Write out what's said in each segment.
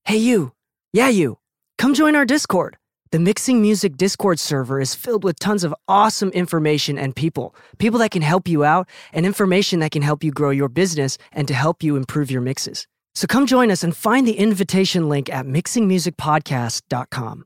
Hey you, yeah you, come join our Discord. The Mixing Music Discord server is filled with tons of awesome information and people that can help you out, and information that can help you grow your business and to help you improve your mixes. So come join us and find the invitation link at mixingmusicpodcast.com.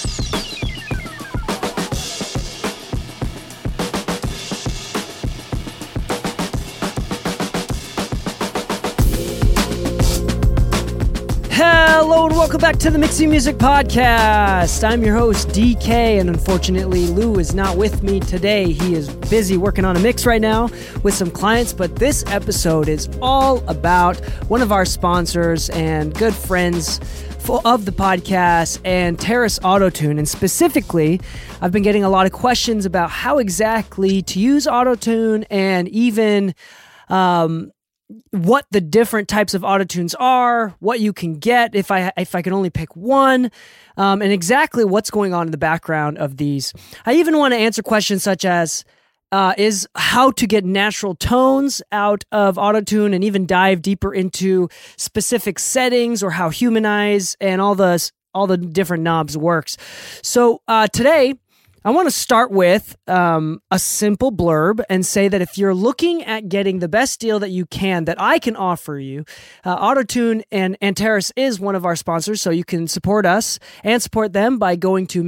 Hello and welcome back to the Mixing Music Podcast. I'm your host, DK, and unfortunately, Lou is not with me today. He is busy working on a mix right now with some clients, but this episode is all about one of our sponsors and good friends of the podcast, Antares Auto-Tune. And specifically, I've been getting a lot of questions about how exactly to use Auto-Tune and even what the different types of auto-tunes are, what you can get if I can only pick one, and exactly what's going on in the background of these. I even want to answer questions such as is how to get natural tones out of auto-tune, and even dive deeper into specific settings or how Humanize and all the different knobs works. So today, I want to start with a simple blurb and say that if you're looking at getting the best deal that you can, that I can offer you, Auto-Tune and Antares is one of our sponsors, so you can support us and support them by going to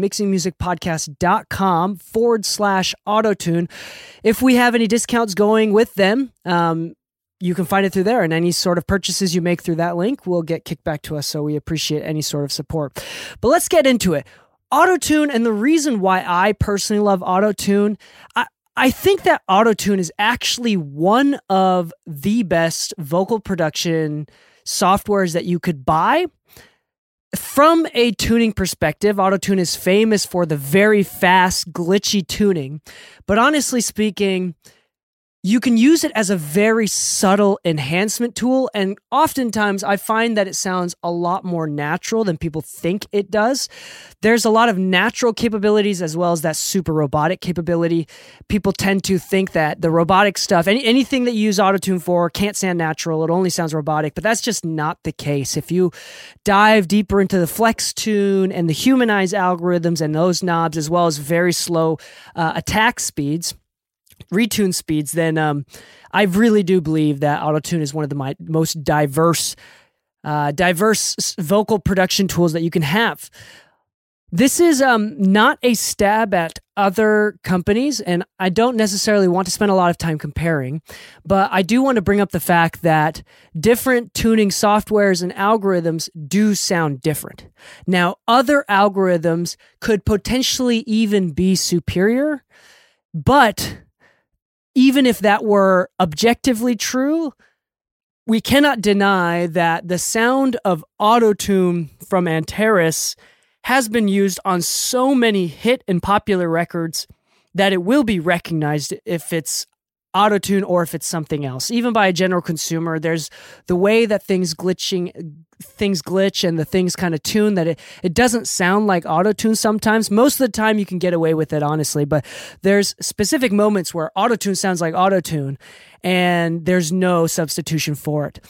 mixingmusicpodcast.com/Auto-Tune. If we have any discounts going with them, you can find it through there, and any sort of purchases you make through that link will get kicked back to us, so we appreciate any sort of support. But let's get into it. Auto-Tune, and the reason why I personally love Auto-Tune, I think that Auto-Tune is actually one of the best vocal production softwares that you could buy. From a tuning perspective, Auto-Tune is famous for the very fast, glitchy tuning. But honestly speaking, you can use it as a very subtle enhancement tool, and oftentimes I find that it sounds a lot more natural than people think it does. There's a lot of natural capabilities as well as that super robotic capability. People tend to think that the robotic stuff, anything that you use Auto-Tune for, can't sound natural, it only sounds robotic, but that's just not the case. If you dive deeper into the flex tune and the Humanize algorithms and those knobs, as well as very slow attack speeds, retune speeds, then I really do believe that Auto-Tune is one of the most diverse vocal production tools that you can have. This is not a stab at other companies, and I don't necessarily want to spend a lot of time comparing, but I do want to bring up the fact that different tuning softwares and algorithms do sound different. Now, other algorithms could potentially even be superior, but even if that were objectively true, we cannot deny that the sound of Auto-Tune from Antares has been used on so many hit and popular records that it will be recognized if it's Auto-Tune or if it's something else. Even by a general consumer, there's the way that things glitch and the things kind of tune that it doesn't sound like Auto-Tune sometimes. Most of the time you can get away with it, honestly, but there's specific moments where Auto-Tune sounds like Auto-Tune and there's no substitution for it.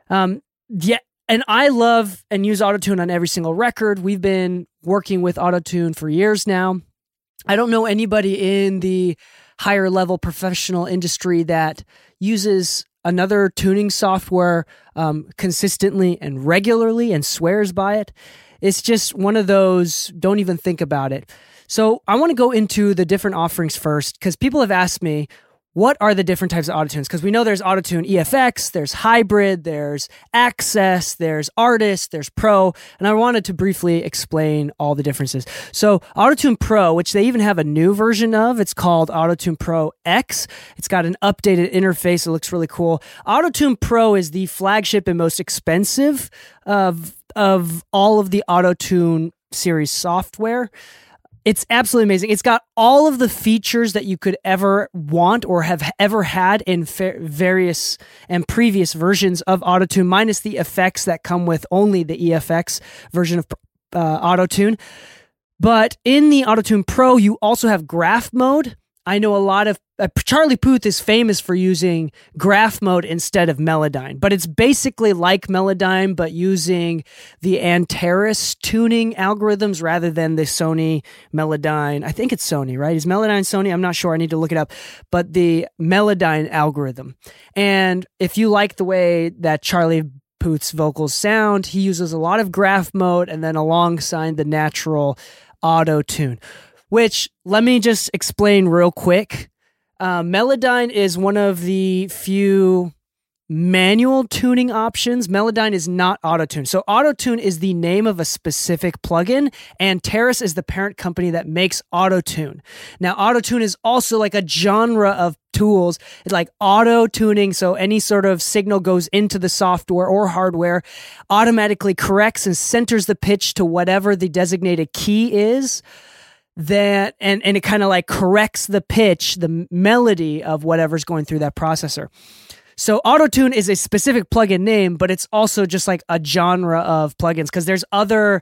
And I love and use Auto-Tune on every single record. We've been working with Auto-Tune for years now. I don't know anybody in the higher level professional industry that uses another tuning software consistently and regularly and swears by it. It's just one of those, don't even think about it. So I want to go into the different offerings first, because people have asked me, what are the different types of Auto-Tunes? Because we know there's Auto-Tune EFX, there's Hybrid, there's Access, there's Artist, there's Pro, and I wanted to briefly explain all the differences. So Auto-Tune Pro, which they even have a new version of, it's called Auto-Tune Pro X. It's got an updated interface. It looks really cool. Auto-Tune Pro is the flagship and most expensive of all of the Auto-Tune series software. It's absolutely amazing. It's got all of the features that you could ever want or have ever had in various and previous versions of Auto-Tune, minus the effects that come with only the EFX version of Auto-Tune. But in the Auto-Tune Pro, you also have graph mode. I know a lot of Charlie Puth is famous for using graph mode instead of Melodyne, but it's basically like Melodyne, but using the Antares tuning algorithms rather than the Sony Melodyne. I think it's Sony, right? Is Melodyne Sony? I'm not sure. I need to look it up. But the Melodyne algorithm. And if you like the way that Charlie Puth's vocals sound, he uses a lot of graph mode and then alongside the natural auto tune, which let me just explain real quick. Melodyne is one of the few manual tuning options. Melodyne is not auto-tune. So auto-tune is the name of a specific plugin, and Antares is the parent company that makes auto-tune. Now, auto-tune is also like a genre of tools. It's like auto-tuning, so any sort of signal goes into the software or hardware, automatically corrects and centers the pitch to whatever the designated key is. That and it kind of like corrects the pitch, the melody of whatever's going through that processor. So Auto-Tune is a specific plugin name, but it's also just like a genre of plugins because there's other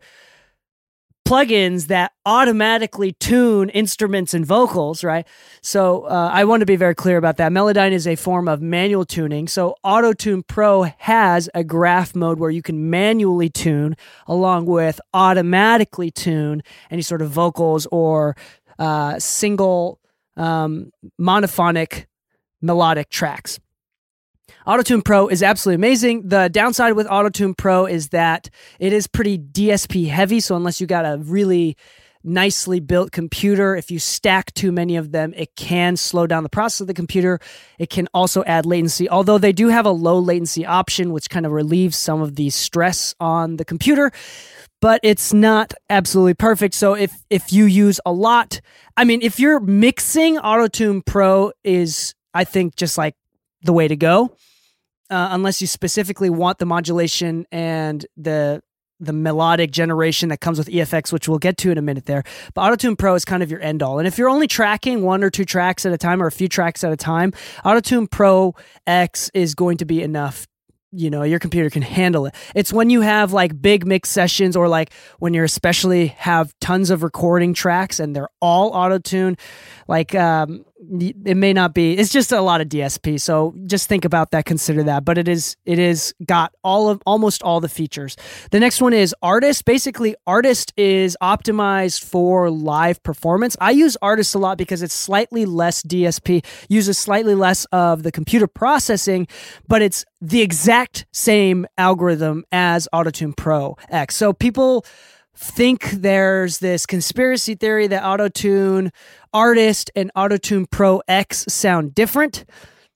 plugins that automatically tune instruments and vocals, right? So I want to be very clear about that. Melodyne is a form of manual tuning. So Auto-Tune Pro has a graph mode where you can manually tune along with automatically tune any sort of vocals or single monophonic melodic tracks. Auto-Tune Pro is absolutely amazing. The downside with Auto-Tune Pro is that it is pretty DSP heavy, so unless you got a really nicely built computer, if you stack too many of them, it can slow down the process of the computer. It can also add latency, although they do have a low latency option, which kind of relieves some of the stress on the computer, but it's not absolutely perfect. So if you use a lot, I mean, if you're mixing, Auto-Tune Pro is, I think, just like the way to go. Unless you specifically want the modulation and the melodic generation that comes with EFX, which we'll get to in a minute there. But Auto-Tune Pro is kind of your end all. And if you're only tracking one or two tracks at a time or a few tracks at a time, Auto-Tune Pro X is going to be enough. You know, your computer can handle it. It's when you have like big mix sessions or like when you're especially have tons of recording tracks and they're all auto-tune, like it may not be, it's just a lot of DSP. So just think about that, consider that. But it is got almost all the features. The next one is Artist. Basically, Artist is optimized for live performance. I use Artist a lot because it's slightly less DSP, uses slightly less of the computer processing, but it's the exact same algorithm as Auto-Tune Pro X. So people think there's this conspiracy theory that Auto-Tune Artist and Auto-Tune Pro X sound different.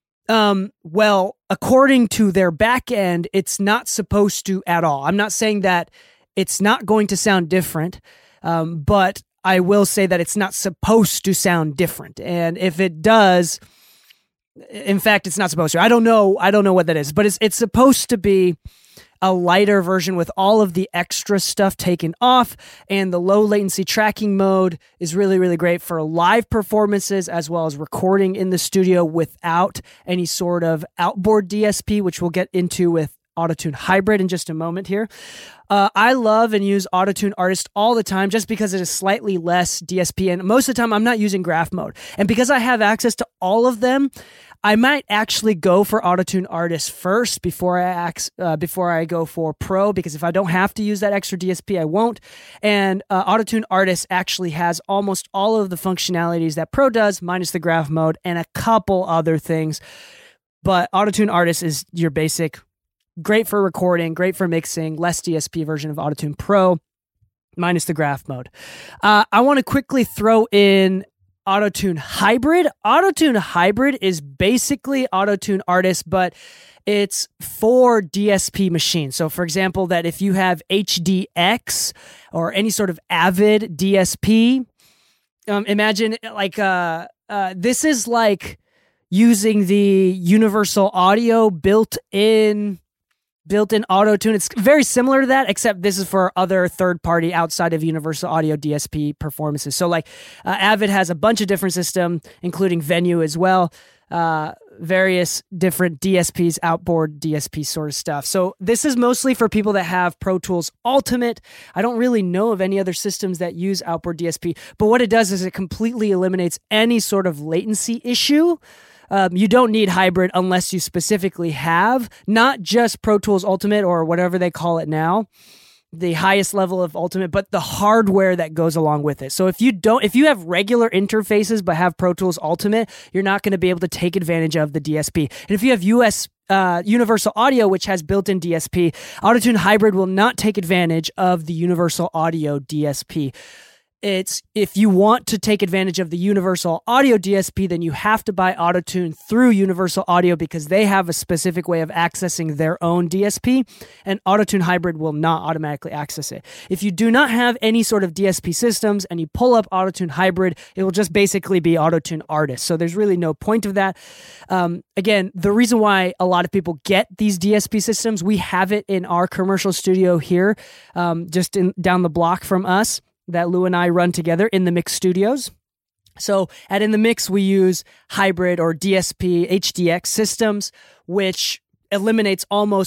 Well, according to their back end, it's not supposed to at all. I'm not saying that it's not going to sound different, but I will say that it's not supposed to sound different. And if it does, in fact, it's not supposed to. I don't know what that is, but it's supposed to be a lighter version with all of the extra stuff taken off, and the low latency tracking mode is really, really great for live performances as well as recording in the studio without any sort of outboard DSP, which we'll get into with Auto-Tune Hybrid in just a moment here. I love and use Auto-Tune Artist all the time just because it is slightly less DSP, and most of the time I'm not using graph mode. And because I have access to all of them, I might actually go for Auto-Tune Artist first before I go for Pro, because if I don't have to use that extra DSP, I won't. And Auto-Tune Artist actually has almost all of the functionalities that Pro does, minus the graph mode and a couple other things. But Auto-Tune Artist is your basic, great for recording, great for mixing, less DSP version of Auto-Tune Pro, minus the graph mode. I want to quickly throw in Auto-Tune Hybrid. Auto-Tune Hybrid is basically Auto-Tune Artist, but it's for DSP machines. So for example, that if you have HDX or any sort of Avid DSP, imagine like this is like using the Universal Audio built-in Auto-Tune. It's very similar to that, except this is for other third-party outside of Universal Audio DSP performances. So like Avid has a bunch of different systems, including Venue as well. various different DSPs, outboard DSP sort of stuff. So this is mostly for people that have Pro Tools Ultimate. I don't really know of any other systems that use outboard DSP, but what it does is it completely eliminates any sort of latency issue. You don't need hybrid unless you specifically have not just Pro Tools Ultimate or whatever they call it now, the highest level of Ultimate, but the hardware that goes along with it. So if you have regular interfaces but have Pro Tools Ultimate, you're not going to be able to take advantage of the DSP. And if you have Universal Audio, which has built-in DSP, Auto-Tune Hybrid will not take advantage of the Universal Audio DSP. It's if you want to take advantage of the Universal Audio DSP, then you have to buy Auto-Tune through Universal Audio because they have a specific way of accessing their own DSP, and Auto-Tune Hybrid will not automatically access it. If you do not have any sort of DSP systems and you pull up Auto-Tune Hybrid, it will just basically be Auto-Tune Artist. So there's really no point of that. Again, the reason why a lot of people get these DSP systems, we have it in our commercial studio here, just down the block from us, that Lou and I run together in the Mix Studios. So at In the Mix, we use hybrid or DSP HDX systems, which eliminates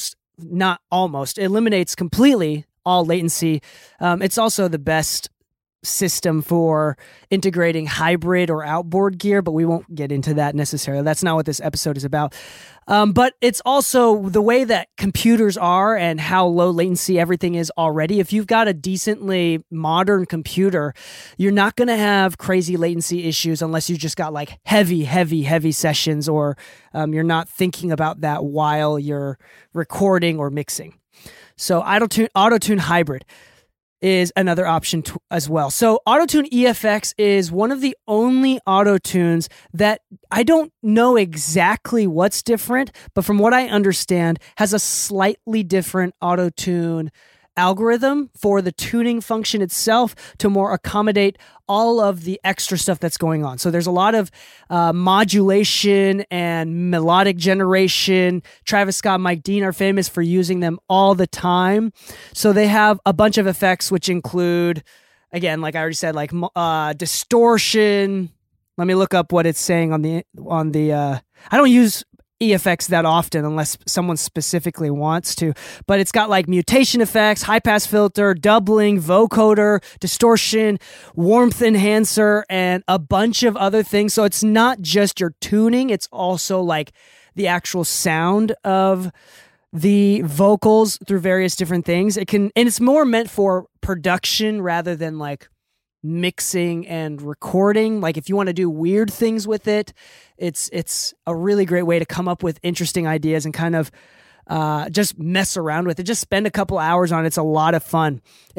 eliminates completely all latency latency y. It's also the best system for integrating hybrid or outboard gear, but we won't get into that necessarily. That's not what this episode is about. But it's also the way that computers are and how low latency everything is already. If you've got a decently modern computer, you're not going to have crazy latency issues unless you just got like heavy sessions, or you're not thinking about that while you're recording or mixing. So Auto-Tune Hybrid is another option as well. So Auto-Tune EFX is one of the only auto-tunes that I don't know exactly what's different, but from what I understand, has a slightly different auto-tune algorithm for the tuning function itself to more accommodate all of the extra stuff that's going on. So there's a lot of modulation and melodic generation. Travis Scott, Mike Dean are famous for using them all the time. So they have a bunch of effects, which include, again, like I already said, like distortion. Let me look up what it's saying on the. I don't use EFX that often unless someone specifically wants to, but it's got like mutation effects, high pass filter, doubling, vocoder, distortion, warmth enhancer, and a bunch of other things. So it's not just your tuning, it's also like the actual sound of the vocals through various different things. And it's more meant for production rather than like mixing and recording. Like if you want to do weird things with it, it's a really great way to come up with interesting ideas and kind of just mess around with it. Just spend a couple hours on it. It's a lot of fun.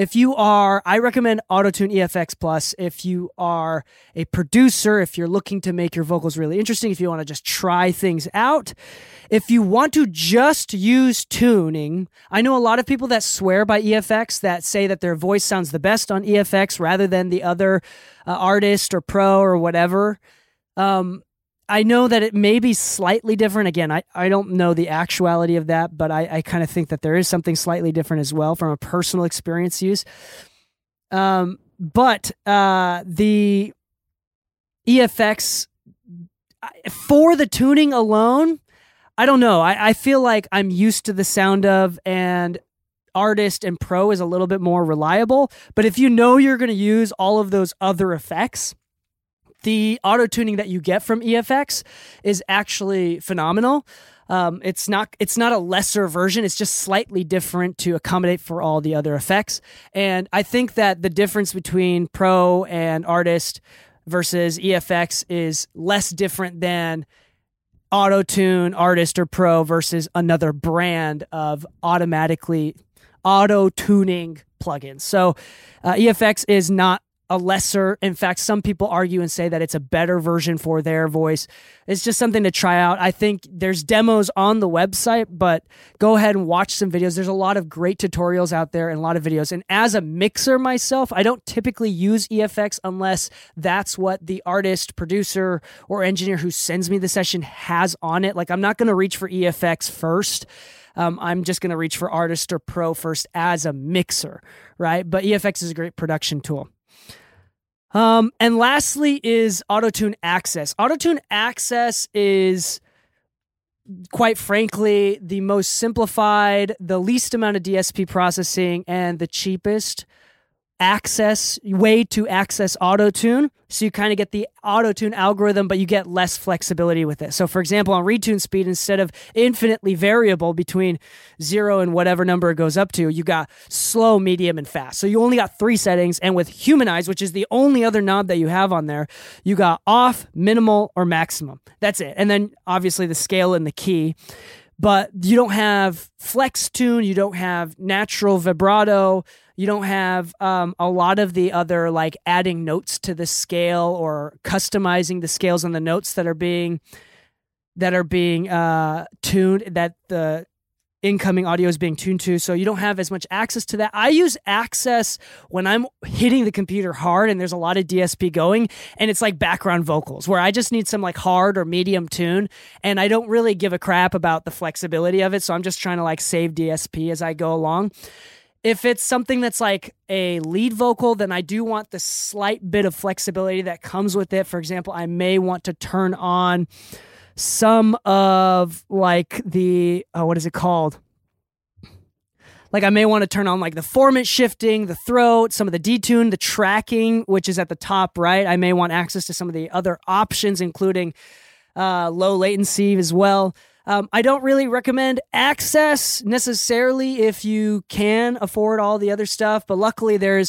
I recommend Auto-Tune EFX Plus if you are a producer, if you're looking to make your vocals really interesting, if you want to just try things out. If you want to just use tuning, I know a lot of people that swear by EFX, that say that their voice sounds the best on EFX rather than the other artist or pro or whatever. I know that it may be slightly different. Again, I don't know the actuality of that, but I kind of think that there is something slightly different as well from a personal experience use. But the EFX, for the tuning alone, I don't know. I feel like I'm used to the sound of, and Artist and Pro is a little bit more reliable. But if you know you're going to use all of those other effects, the auto-tuning that you get from EFX is actually phenomenal. It's not a lesser version. It's just slightly different to accommodate for all the other effects. And I think that the difference between Pro and Artist versus EFX is less different than Auto-Tune, Artist, or Pro versus another brand of automatically auto-tuning plugins. So EFX is not a lesser. In fact, some people argue and say that it's a better version for their voice. It's just something to try out. I think there's demos on the website, but go ahead and watch some videos. There's a lot of great tutorials out there and a lot of videos. And as a mixer myself, I don't typically use EFX unless that's what the artist, producer, or engineer who sends me the session has on it. Like, I'm not going to reach for EFX first. I'm just going to reach for Artist or Pro first as a mixer, right? But EFX is a great production tool. And lastly is Auto-Tune Access. Auto-Tune Access is, quite frankly, the most simplified, the least amount of DSP processing, and the cheapest way to access Auto-Tune. So you kind of get the Auto-Tune algorithm, but you get less flexibility with it. So for example, on retune speed, instead of infinitely variable between 0 and whatever number it goes up to, you got slow, medium, and fast. So you only got 3 settings. And with Humanize, which is the only other knob that you have on there, you got off, minimal, or maximum. That's it. And then obviously the scale and the key. But you don't have flex tune, you don't have natural vibrato, you don't have a lot of the other like adding notes to the scale or customizing the scales on the notes that are being tuned, that the incoming audio is being tuned to. So you don't have as much access to that. I use Access when I'm hitting the computer hard and there's a lot of DSP going, and it's like background vocals where I just need some like hard or medium tune, and I don't really give a crap about the flexibility of it. So I'm just trying to like save DSP as I go along. If it's something that's like a lead vocal, then I do want the slight bit of flexibility that comes with it. For example, I may want to turn on some of like the, what is it called? Like I may want to turn on like the formant shifting, the throat, some of the detune, the tracking, which is at the top right. I may want access to some of the other options, including low latency as well. I don't really recommend Access necessarily if you can afford all the other stuff, but luckily there's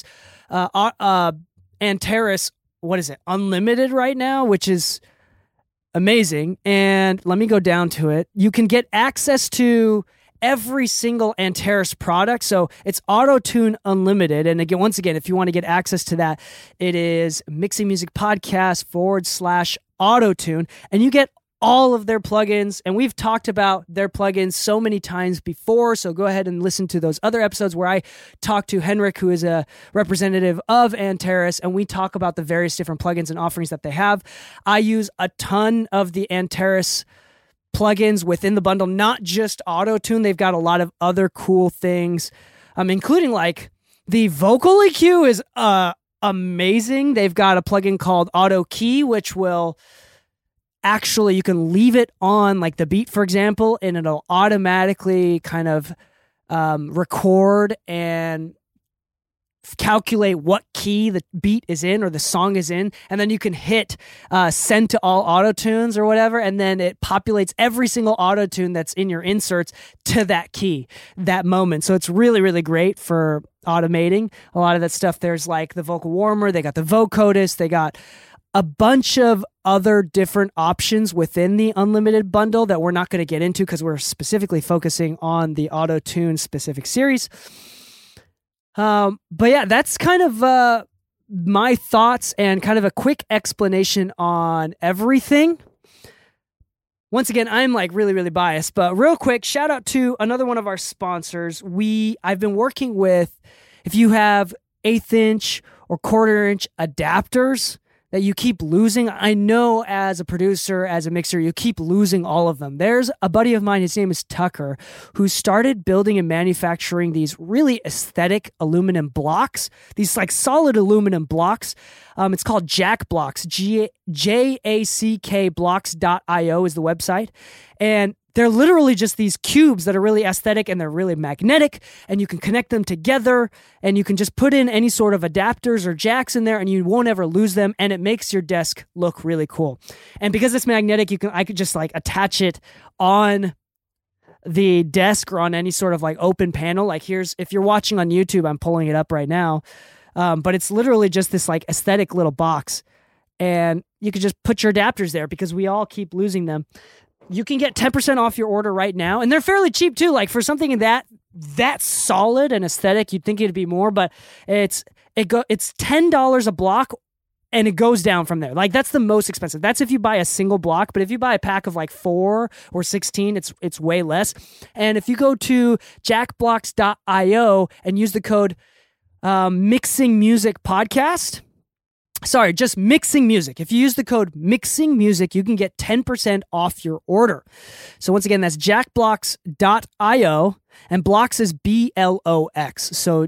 Antares, what is it, Unlimited right now, which is amazing. And let me go down to it. You can get access to every single Antares product. So it's Auto-Tune Unlimited. And again, once again, if you want to get access to that, it is Mixing Music Podcast /Auto-Tune. And you get all of their plugins, and we've talked about their plugins so many times before, so go ahead and listen to those other episodes where I talk to Henrik, who is a representative of Antares, and we talk about the various different plugins and offerings that they have. I use a ton of the Antares plugins within the bundle, not just Auto-Tune. They've got a lot of other cool things, including like the vocal EQ is amazing. They've got a plugin called Auto Key, which will actually, you can leave it on like the beat, for example, and it'll automatically kind of record and calculate what key the beat is in or the song is in. And then you can hit send to all auto-tunes or whatever. And then it populates every single auto-tune that's in your inserts to that key, that moment. So it's really, really great for automating a lot of that stuff. There's like the vocal warmer. They got the vocodist. They got a bunch of other different options within the Unlimited bundle that we're not going to get into because we're specifically focusing on the Auto-Tune specific series. But yeah, that's kind of my thoughts and kind of a quick explanation on everything. Once again, I'm like really, really biased, but real quick, shout out to another one of our sponsors. I've been working with, if you have 1/8 inch or 1/4 inch adapters that you keep losing. I know as a producer, as a mixer, you keep losing all of them. There's a buddy of mine, his name is Tucker, who started building and manufacturing these really aesthetic aluminum blocks, these like solid aluminum blocks. It's called Jack Blocks, JACK blocks.io is the website. And they're literally just these cubes that are really aesthetic and they're really magnetic, and you can connect them together and you can just put in any sort of adapters or jacks in there and you won't ever lose them, and it makes your desk look really cool. And because it's magnetic, I could just like attach it on the desk or on any sort of like open panel. Like if you're watching on YouTube, I'm pulling it up right now. But it's literally just this like aesthetic little box, and you could just put your adapters there because we all keep losing them. You can get 10% off your order right now, and they're fairly cheap too. Like for something that solid and aesthetic, you'd think it'd be more, but it's $10 a block, and it goes down from there. Like that's the most expensive. That's if you buy a single block, but if you buy a pack of like 4 or 16, it's way less. And if you go to jackblocks.io and use the code Mixing Music Podcast, Sorry, just Mixing Music. If you use the code Mixing Music, you can get 10% off your order. So once again, that's jackblocks.io, and Blocks is BLOX. So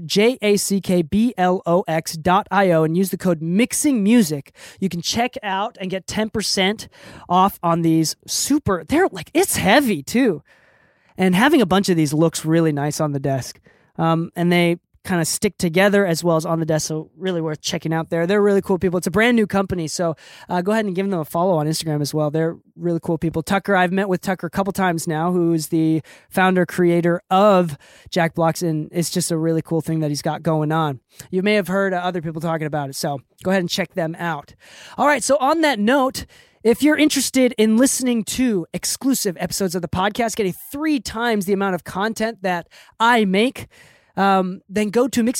JACKBLOX.io, and use the code Mixing Music. You can check out and get 10% off on these it's heavy too. And having a bunch of these looks really nice on the desk. And they kind of stick together as well as on the desk, so really worth checking out there. They're really cool people. It's a brand new company, so go ahead and give them a follow on Instagram as well. They're really cool people. Tucker, I've met with Tucker a couple times now, who's the founder, creator of Jackblocks, and it's just a really cool thing that he's got going on. You may have heard other people talking about it, so go ahead and check them out. All right, so on that note, if you're interested in listening to exclusive episodes of the podcast, getting 3 times the amount of content that I make, then go to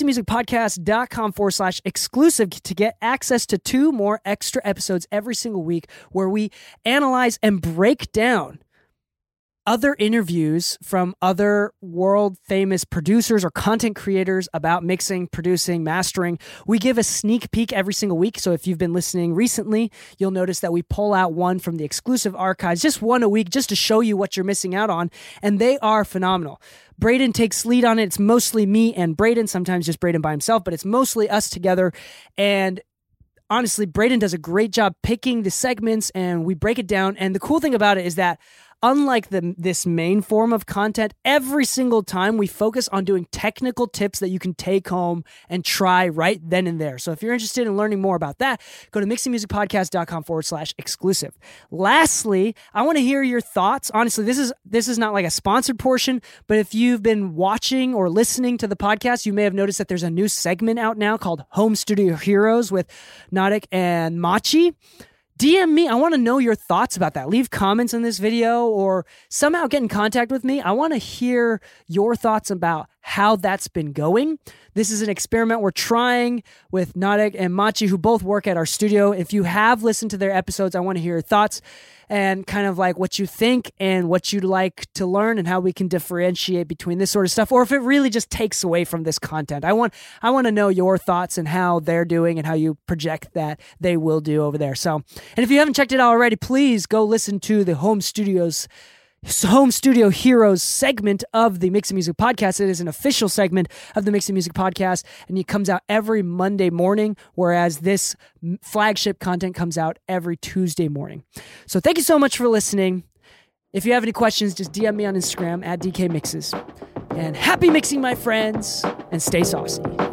mixingmusicpodcast.com/exclusive to get access to 2 more extra episodes every single week where we analyze and break down other interviews from other world famous producers or content creators about mixing, producing, mastering. We give a sneak peek every single week. So if you've been listening recently, you'll notice that we pull out one from the exclusive archives, just one a week, just to show you what you're missing out on. And they are phenomenal. Braden takes lead on it. It's mostly me and Braden, sometimes just Braden by himself, but it's mostly us together. And honestly, Braden does a great job picking the segments, and we break it down. And the cool thing about it is that unlike this main form of content, every single time we focus on doing technical tips that you can take home and try right then and there. So if you're interested in learning more about that, go to mixingmusicpodcast.com/exclusive. Lastly, I want to hear your thoughts. Honestly, this is not like a sponsored portion, but if you've been watching or listening to the podcast, you may have noticed that there's a new segment out now called Home Studio Heroes with Nadik and Machi. DM me. I want to know your thoughts about that. Leave comments in this video or somehow get in contact with me. I want to hear your thoughts about how that's been going. This is an experiment we're trying with Nadik and Machi, who both work at our studio. If you have listened to their episodes, I want to hear your thoughts and kind of like what you think and what you'd like to learn and how we can differentiate between this sort of stuff, or if it really just takes away from this content. I want to know your thoughts and how they're doing and how you project that they will do over there. So, and if you haven't checked it out already, please go listen to the Home Studio Heroes segment of the Mixing Music Podcast. It is an official segment of the Mixing Music Podcast, and it comes out every Monday morning, whereas this flagship content comes out every Tuesday morning. So thank you so much for listening. If you have any questions, just DM me on Instagram at DKMixes. And happy mixing, my friends, and stay saucy.